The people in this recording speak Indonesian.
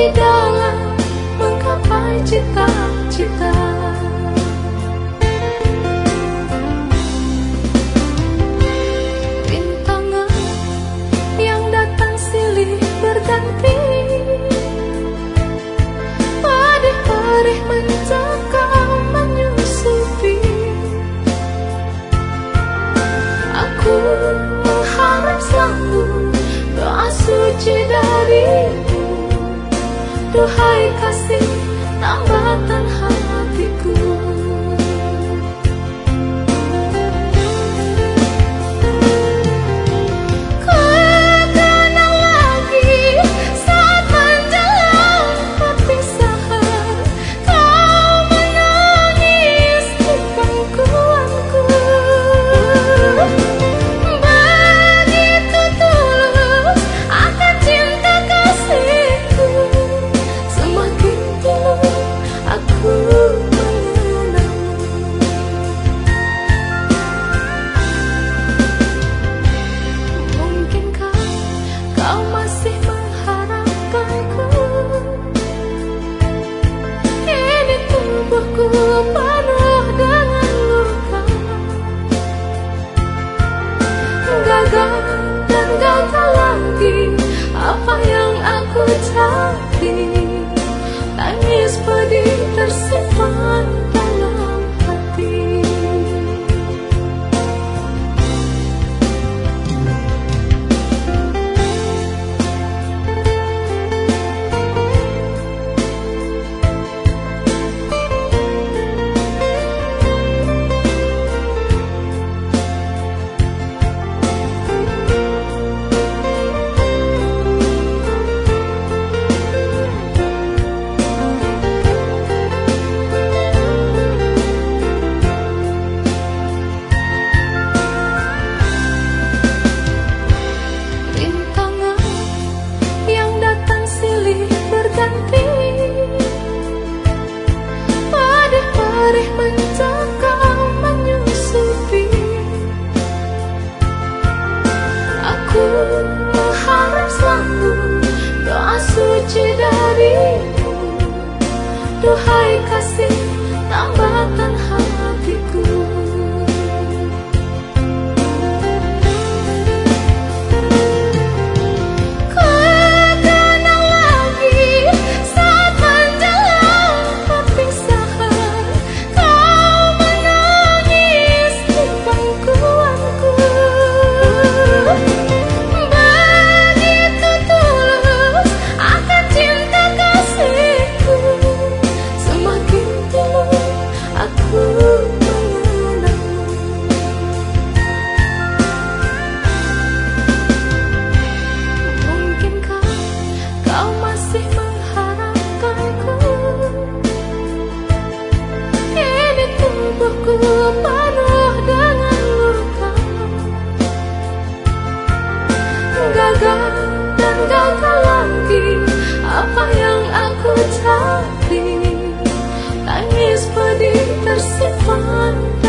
di dalam menggapai cita-cita. Rintangan yang datang silih berganti, perih mencekam menyusupi. Aku mengharap selalu doa suci darimu, duhai kasih tambatan hatiku. Penuh dengan luka, gagal dan gagal lagi apa yang aku cari. Tangis pedih tersimpan dalam hati. Perih mencekam menyusupi. Aku mengharap selalu doa suci darimu, duhai kasih tambatan hatiku. Penuh dengan luka, gagal dan gagal lagi apa yang aku cari. Tangis pedih tersimpan